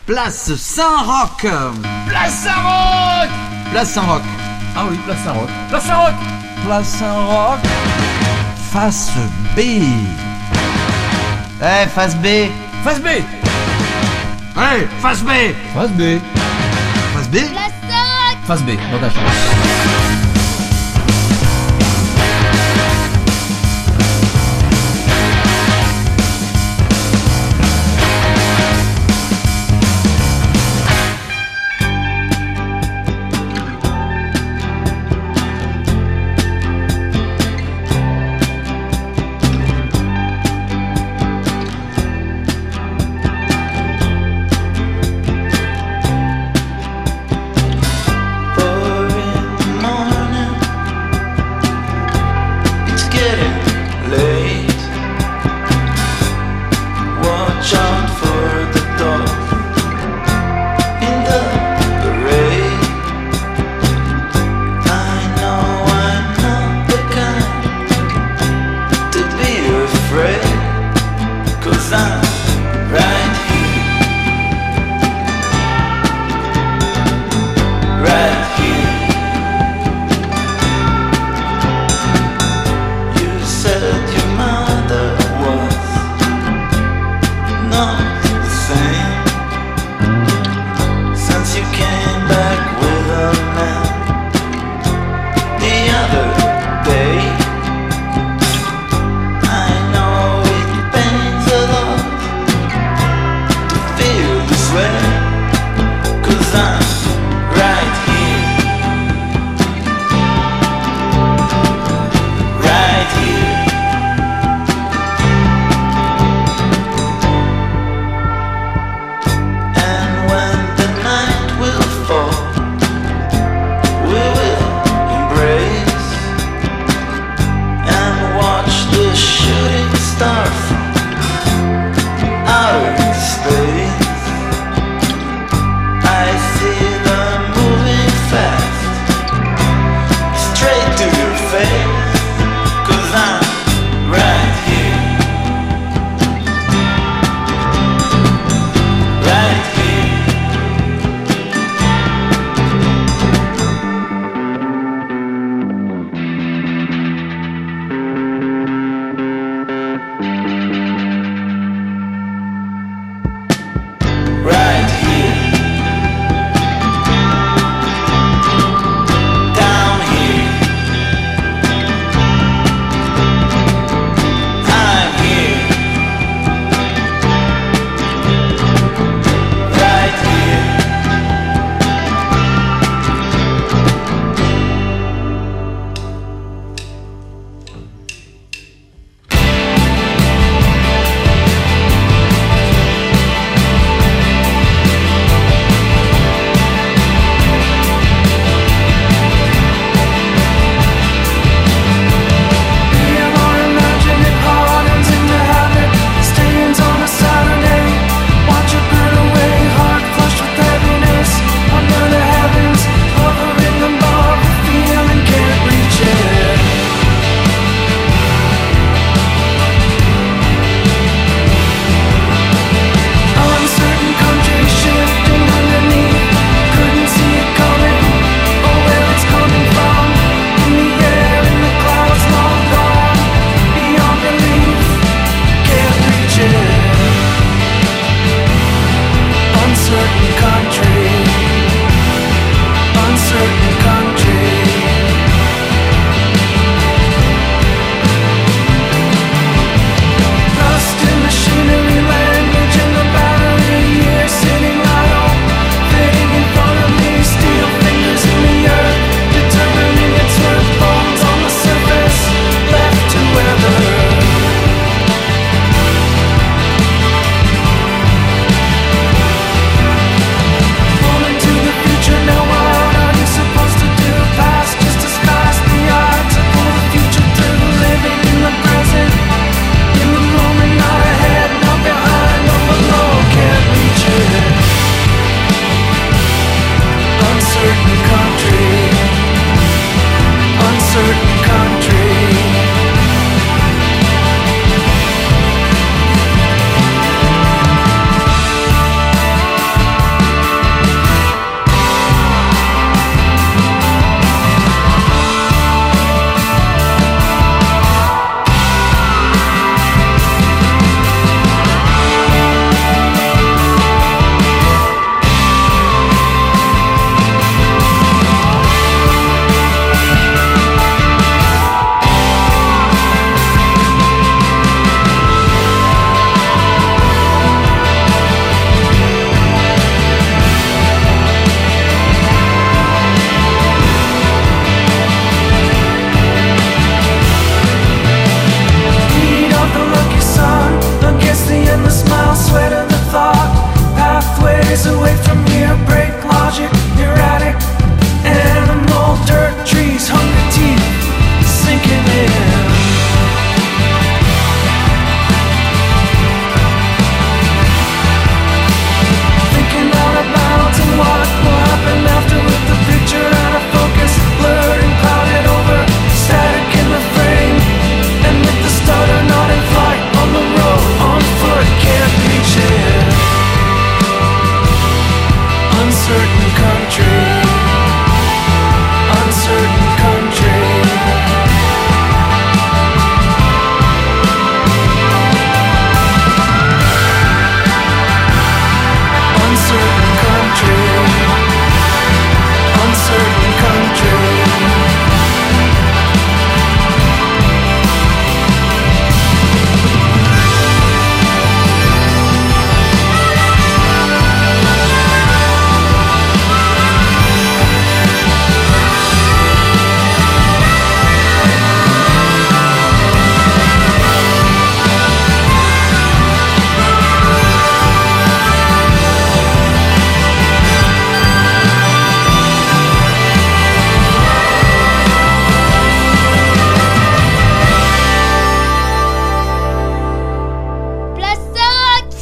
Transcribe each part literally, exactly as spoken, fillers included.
Place Saint-Roch. Place Saint-Roch. Place Saint-Roch. Ah oui, place Saint-Roch. Place Saint-Roch. Place Saint-Roch. Face B. Eh, face B. Face B. Allez, face B. Face B. Face B. Place Saint-Roch. Face B, dans ta chambre. Four in the morning.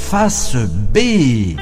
face B.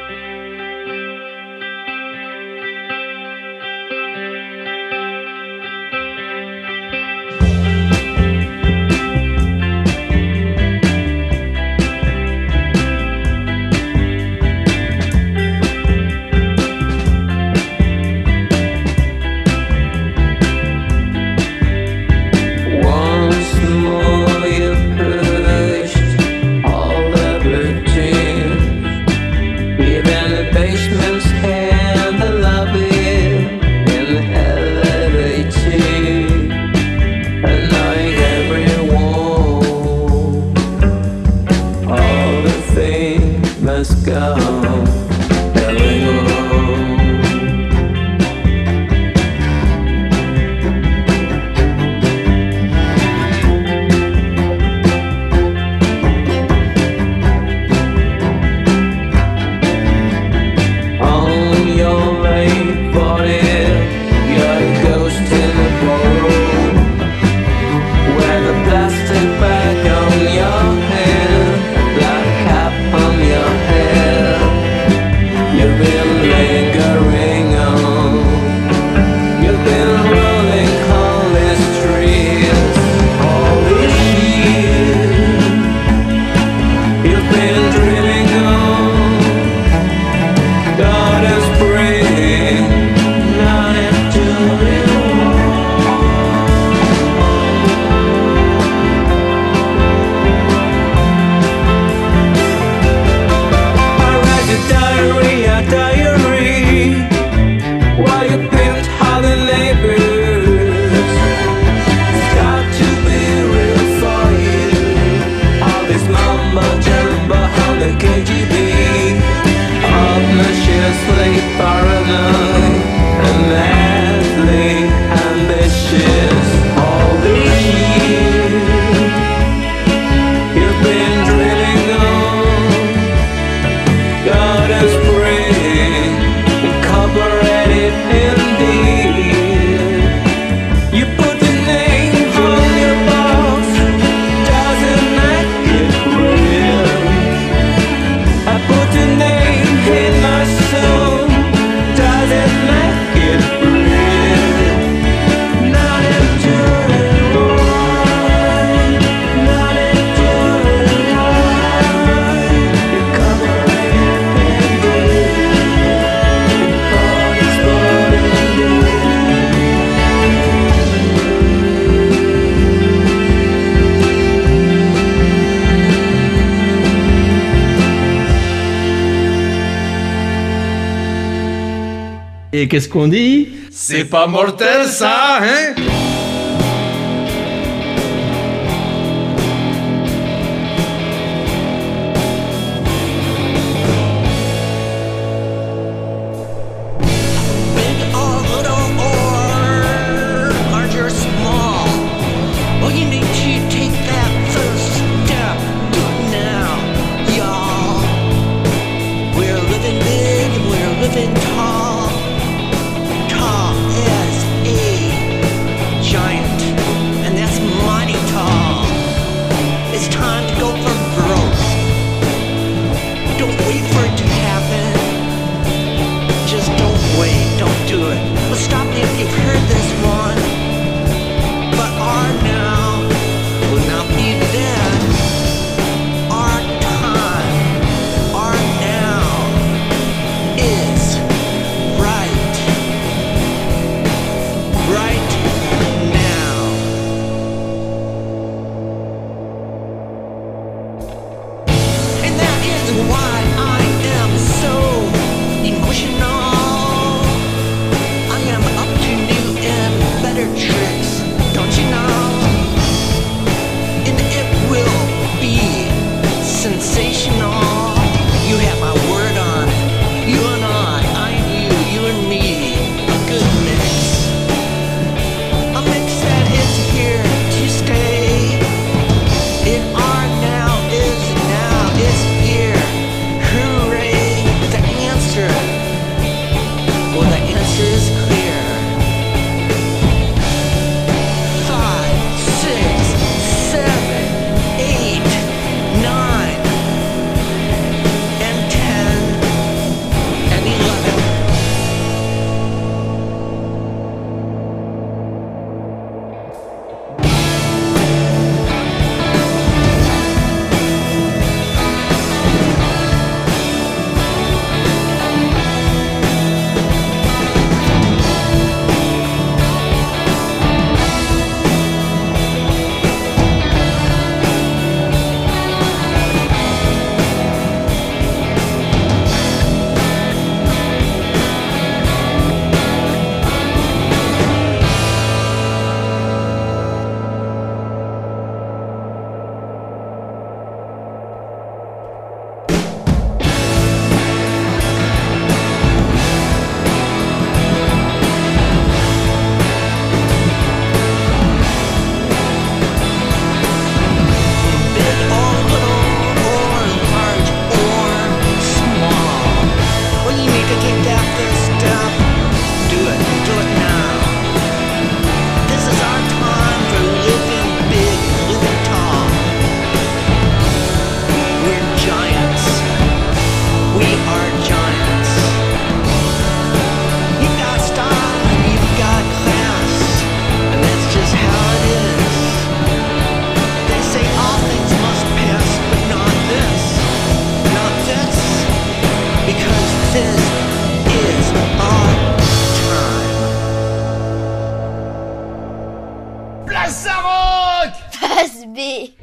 Et qu'est-ce qu'on dit? C'est pas mortel ça, hein? This is our time. Place à rock! Face B.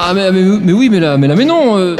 Ah mais, mais, mais oui, mais là, mais là, mais non euh...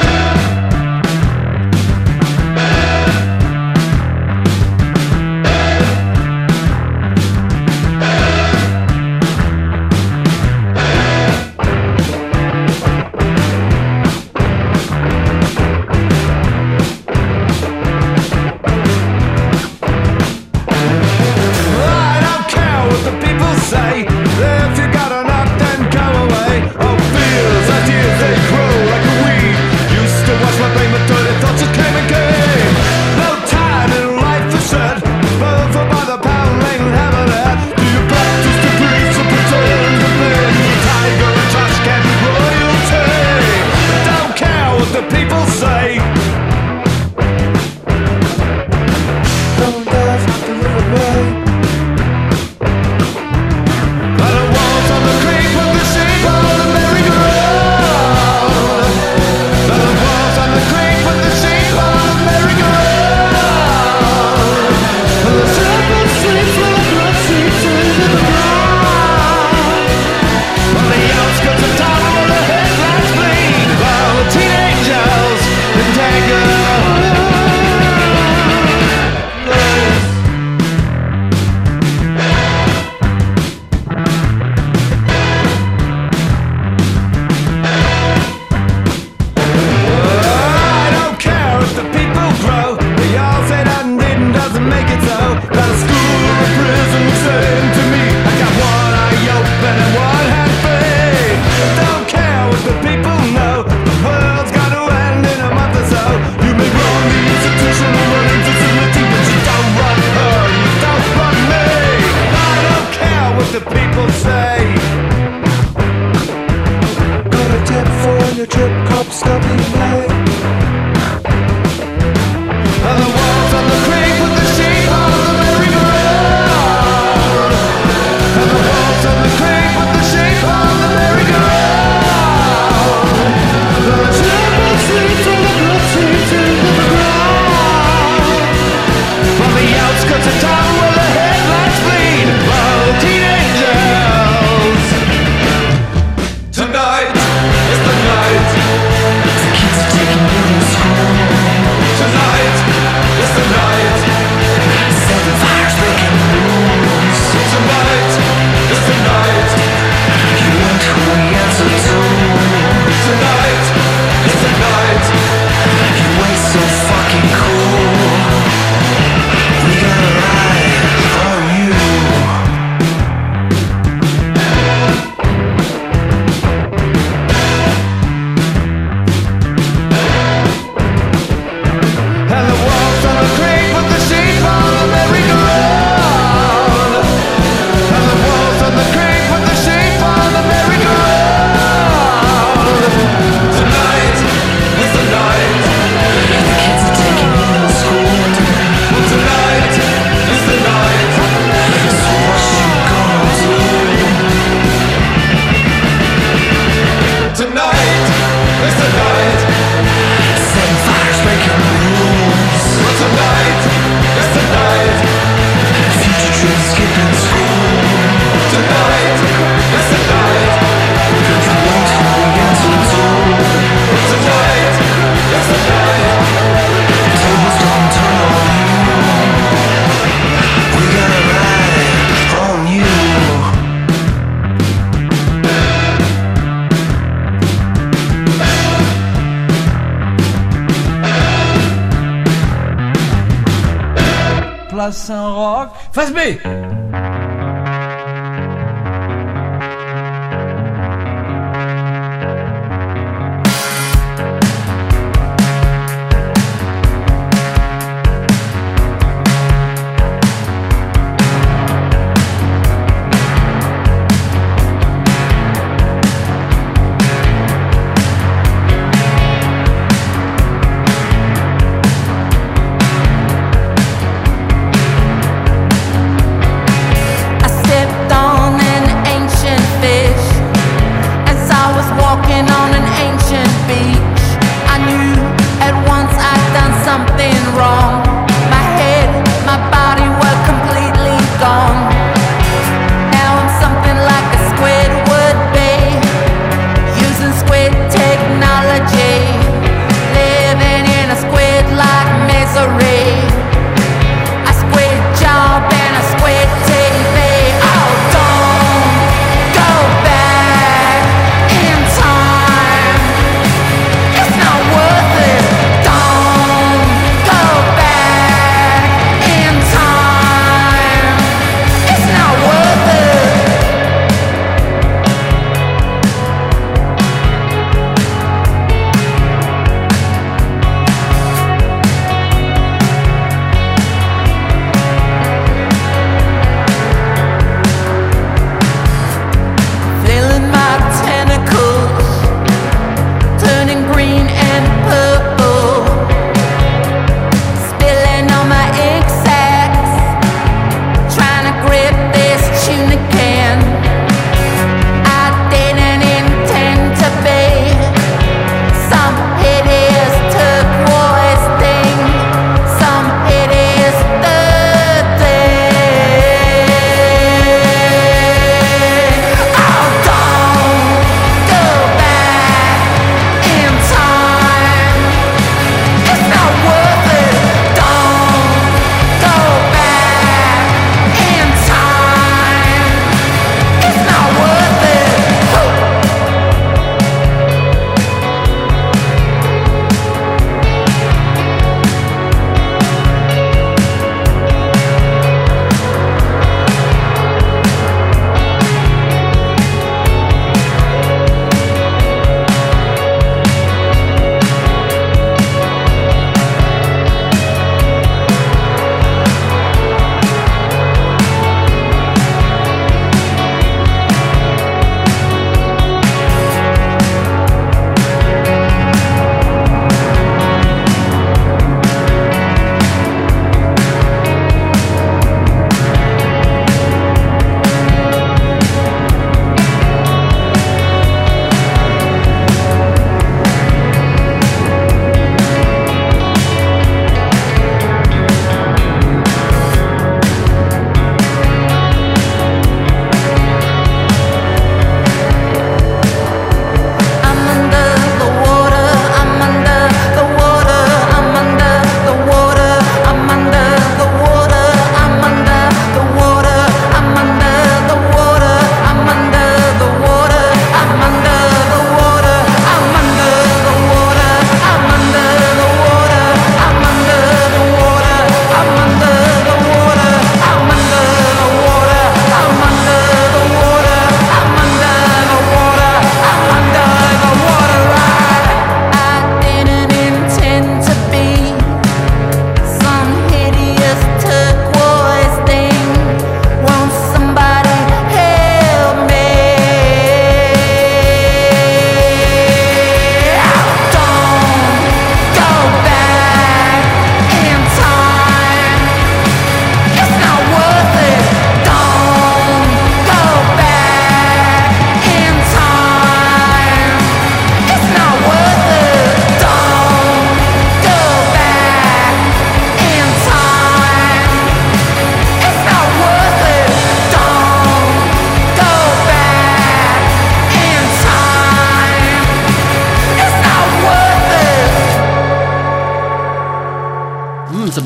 Place un rock. Face B.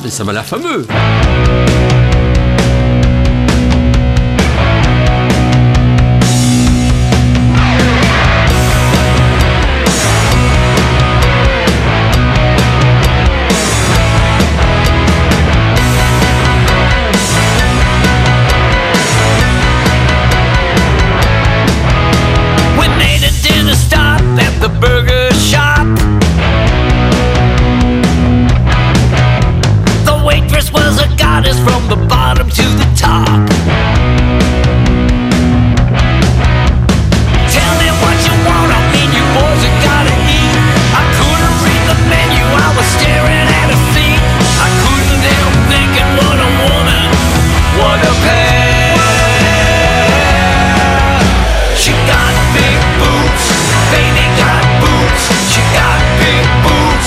mais ça m'a l'air fameux. We made a dinner stop at the burger shop. The waitress was a goddess from the bottom to the top. Tell me what you want, I mean you boys have gotta eat. I couldn't read the menu, I was staring at a seat. I couldn't help thinking what a woman, what a pair. She got big boots, baby got boots. She got big boots.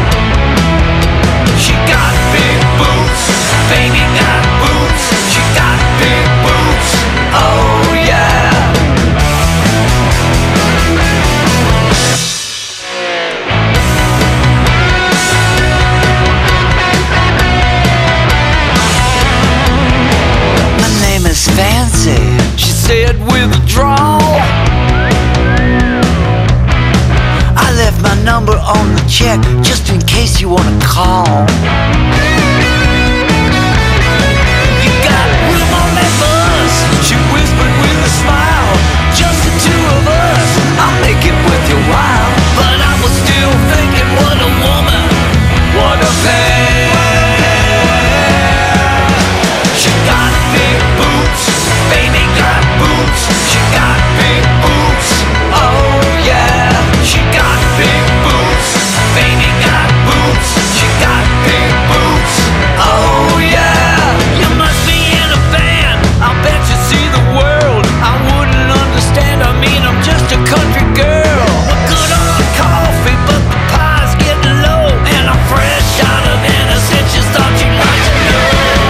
She got big boots, baby got boots. She got big boots, oh yeah. My name is Fancy, she said with a drawl. I left my number on the check just in case you wanna call. You got room on that bus, she whispered with a smile. Just the two of us, I'll make it worth your while. But I was still thinking, what a woman, what a pair. She got big boots, baby got boots. She got big boots, oh yeah. She got big boots, baby got boots. She got big boots, oh yeah. You must be in a band, I bet you see the world. I wouldn't understand, I mean I'm just a country girl. A good on coffee, but the pie's getting low. And I'm fresh out of innocence, just thought you'd like to know.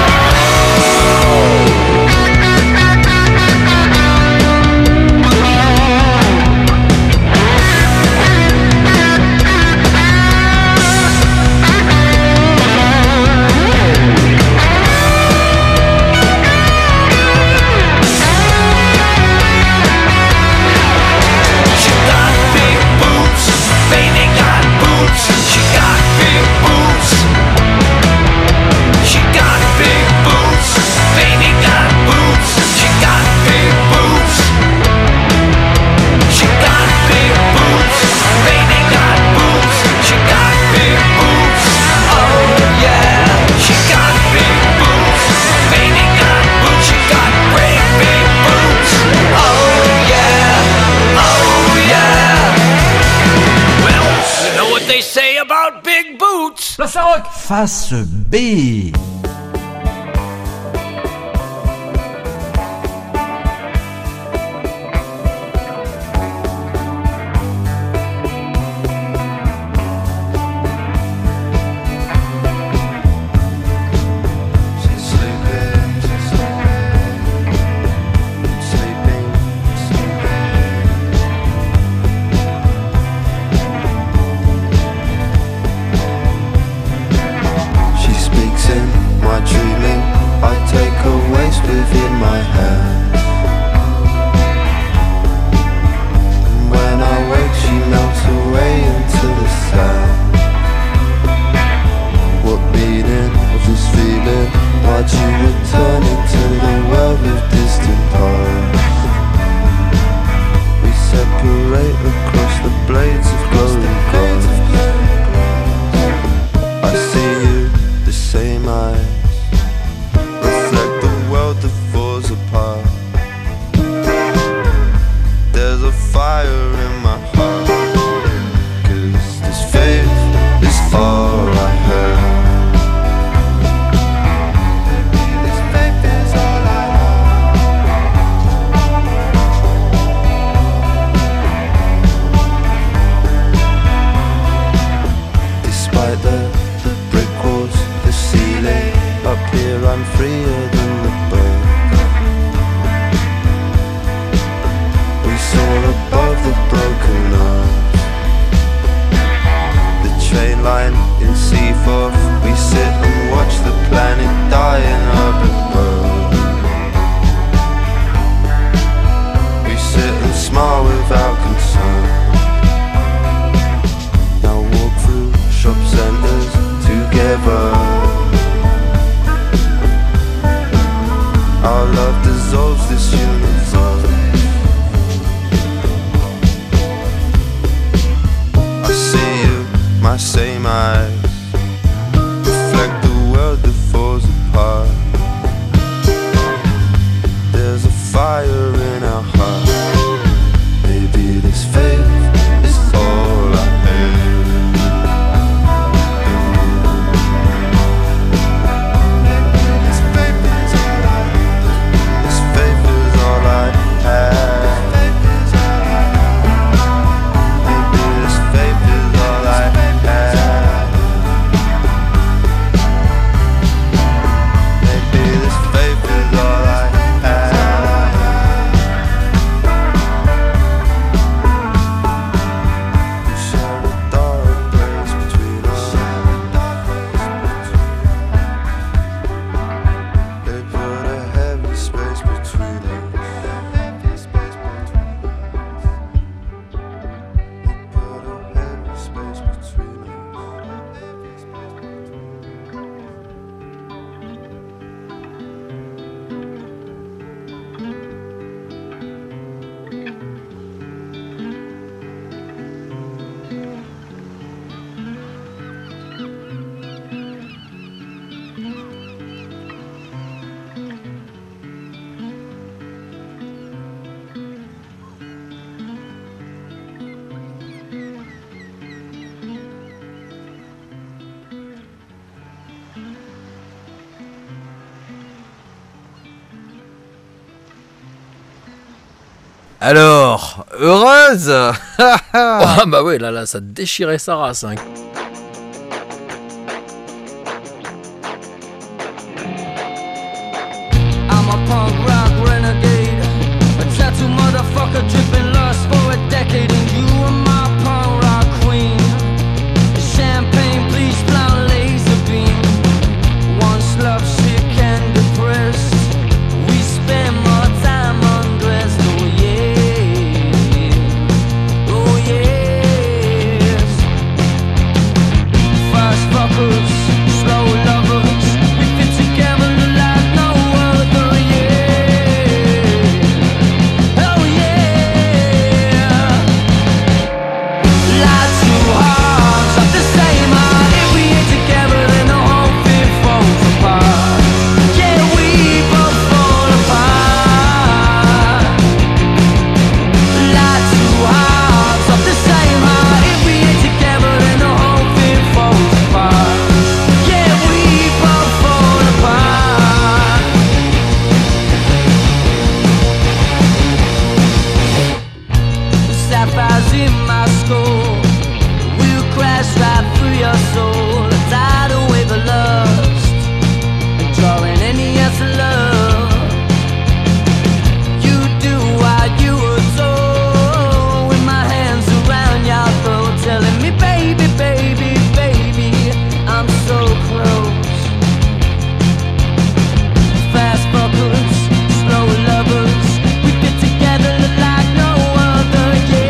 She got big boots, baby got boots. She got big boots. She got big boots, baby got boots. She got big boots. She got big boots, baby got boots. She got big boots, oh yeah. She got big boots, baby got boots. She got great big boots, oh yeah, oh yeah. Well, you know what they say about big boots. Place Rock. Face B. She's sleeping, she's sleeping, sleeping, sleeping. She speaks in Alors, heureuse. Ah bah ouais, là, là, ça déchirait sa race. Hein. I'm a punk rock renegade, a tattoo motherfucker dripping lust for a decade, and you are my punk rock queen. Champagne, bleach, blonde, laser beam. Once love sick and depressed, we spend more time undressed. Oh yeah, oh yes. Fast fuckers, slow lovers, we fit together like no other. Yeah, oh yeah. Light two hearts of the same heart. If we ain't together, then the whole thing falls apart. Yeah, we both fall apart. Light two hearts of the same heart. If we ain't together, then the whole thing falls apart. Yeah, we both fall apart. The sapphires in my skull will crash right through your soul. A tidal wave of lust, drawing any answer love. You do what you were told, with my hands around your throat, telling me, baby, baby, baby, I'm so close. Fast fuckers, slow lovers, we fit together like no other.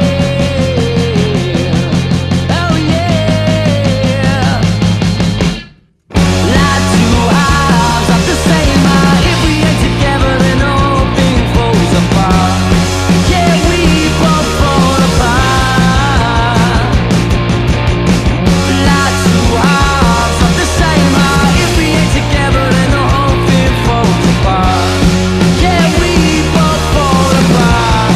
Yeah, oh yeah. Like two halves of the same heart. If we ain't together, then the whole thing falls apart. Yeah, we both fall apart. Like two halves of the same heart. If we ain't together, then the whole thing falls apart. Yeah, we both fall apart.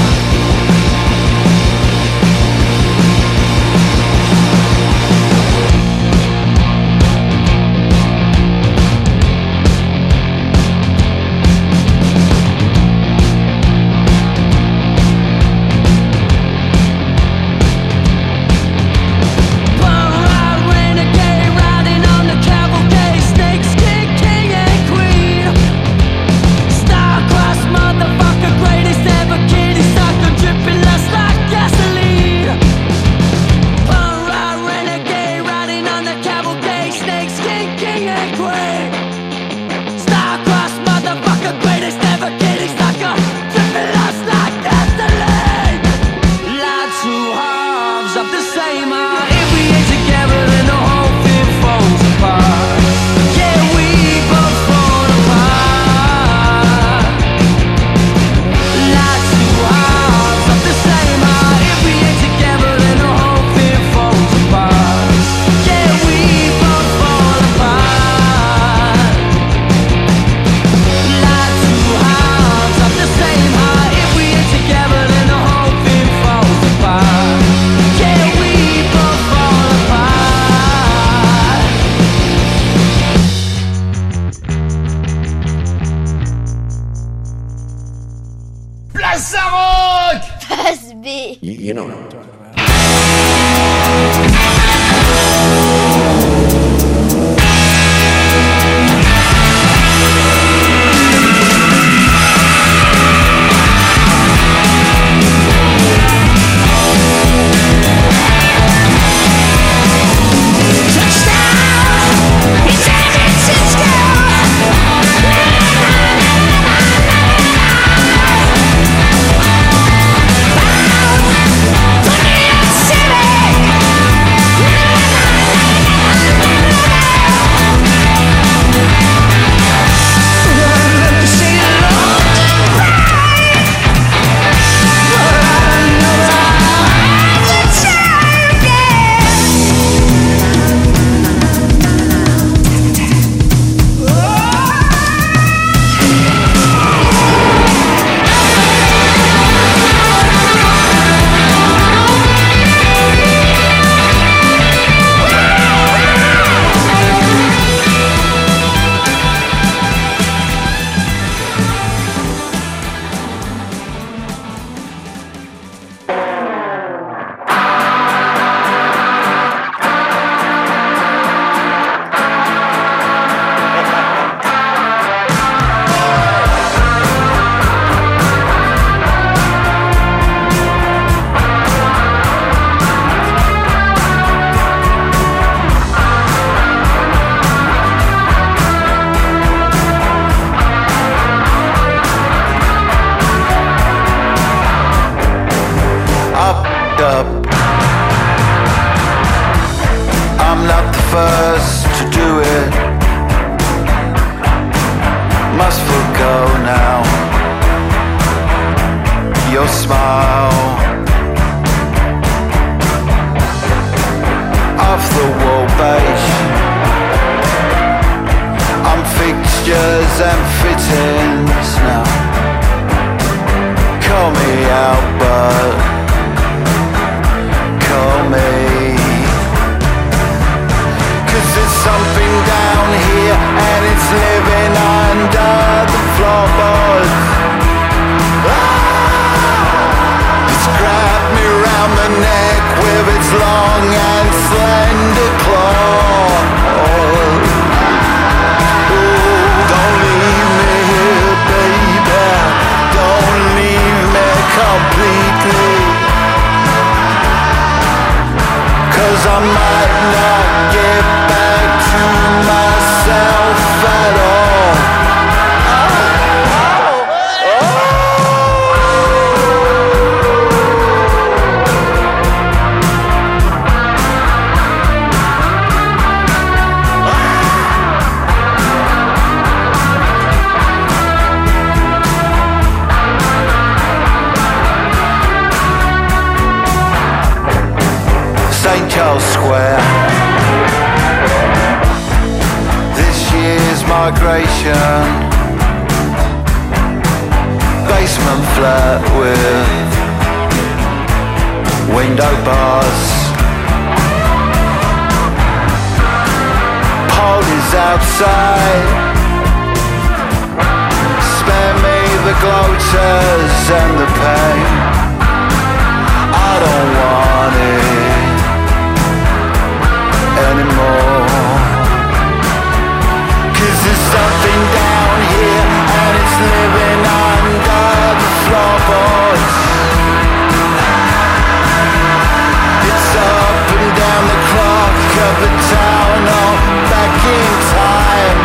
Punk rock renegade, riding on the cavalcade, snakeskin king and queen. Star-crossed motherfucker, greatest ever kitty sucker, dripping lust like gasoline. Punk rock renegade, riding on the cavalcade, snakeskin king and queen. Star-crossed motherfucker, greatest ever kitty sucker, dripping lust like gasoline. Like two halves of the same heart. If we ain't together, then the whole thing falls apart. Yeah, we both fall apart. Like two halves of the same heart. If we ain't together, then the whole thing falls apart. Yeah, we both fall apart. Like two halves of the same heart. If we ain't together, then the whole thing falls apart. Yeah, we both fall apart. Place à rock. Passe B. You know what I'm talking about. Bound, long and slender claws. Don't leave me here, baby. Don't leave me completely. 'Cause I might not get back to myself at all. Saint Charles Square. This year's migration. Basement flat with window bars. Paul is outside. Spare me the gloaters and the pain. I don't want it anymore. 'Cause there's something down here and it's living under the floorboards. It's up and down the clock of the town, all back in time.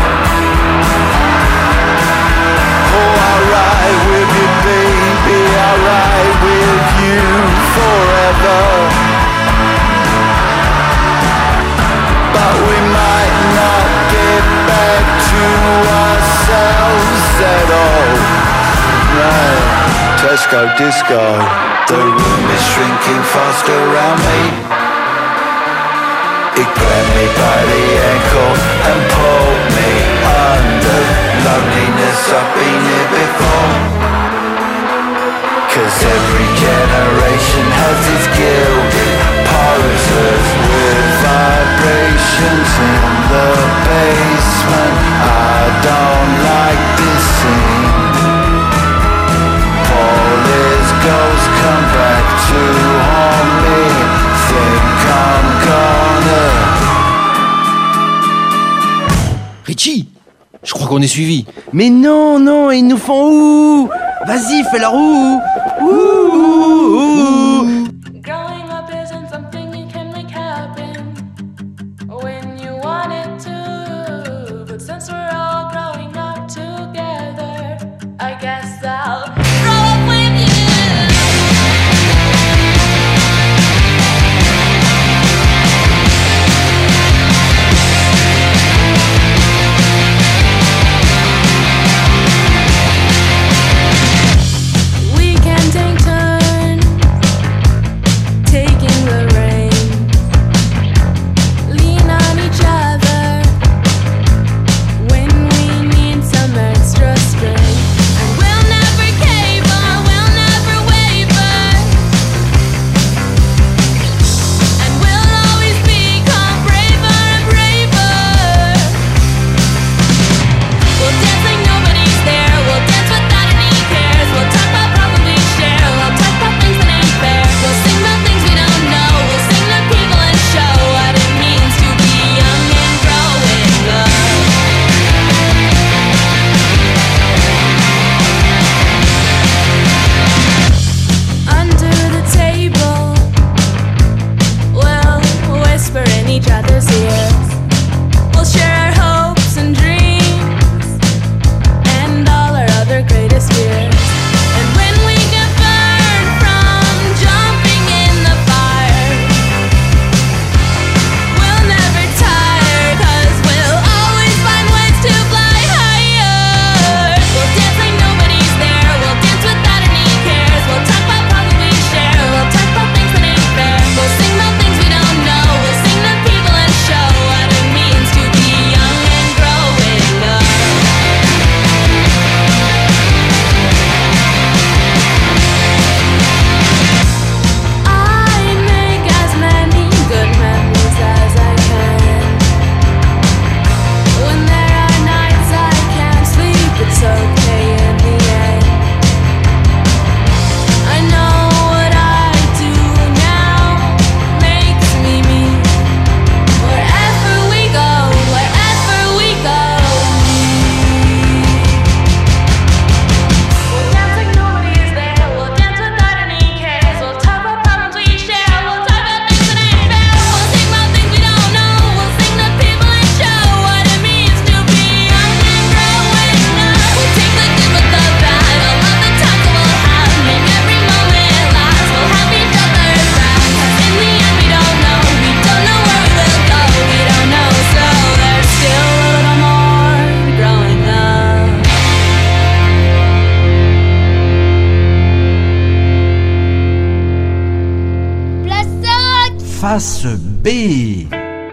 Oh, I'll ride with you, baby, I'll ride with you forever. But we might not get back to ourselves at all. Right, Tesco disco. The room is shrinking fast around me. It grabbed me by the ankle and pulled me under. Loneliness, I've been here before. 'Cause every generation has its gilded poses with vibrations in the basement. I don't like this scene. All his ghosts come back to haunt me. Think I'm gonna. Richie, je crois qu'on est suivi. Mais non, non, ils nous font ouh. Vas-y, fais la roue. Ouh, ouh, ouh. Growing up isn't something you can make happen when you want it to. But since we're all growing up together, I guess I'll grow up with you. We can take time. face B.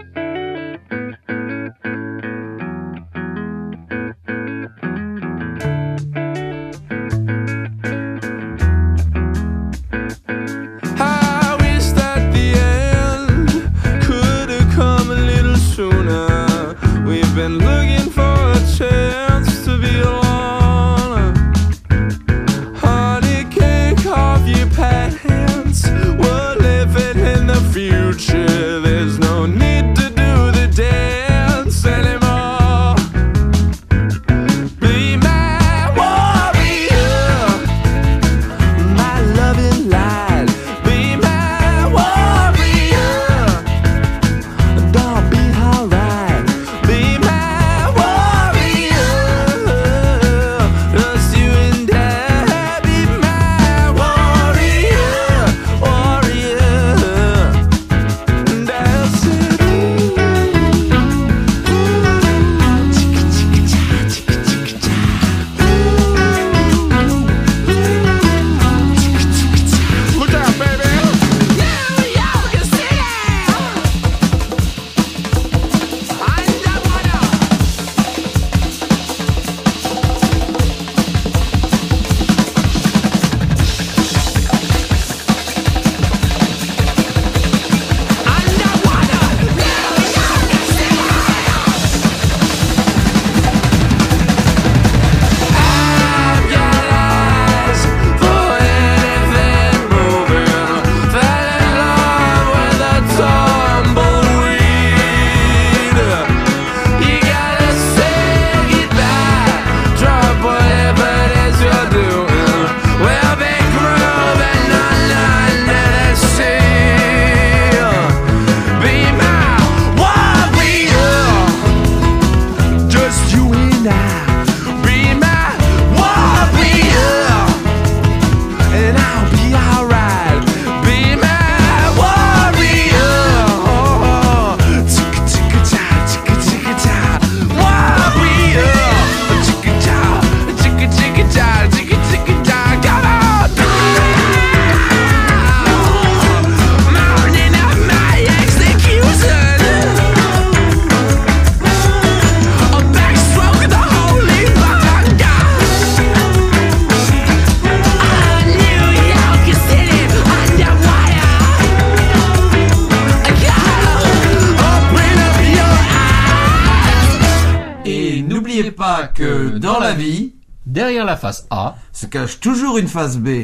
N'oubliez pas que dans la vie, derrière la face A, se cache toujours une face B.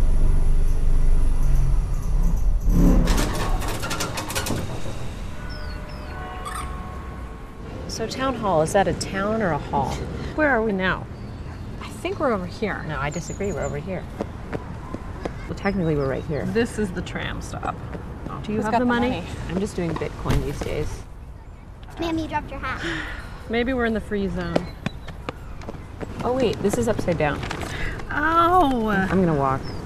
So town hall, is that a town or a hall? Where are we now? I think we're over here. No, I disagree. We're over here. Well, technically, we're right here. This is the tram stop. Oh, do you Who's have got the the money? money? I'm just doing Bitcoin these days. Ma'am, you dropped your hat. Maybe we're in the free zone. Oh wait, this is upside down. Oh! I'm gonna walk.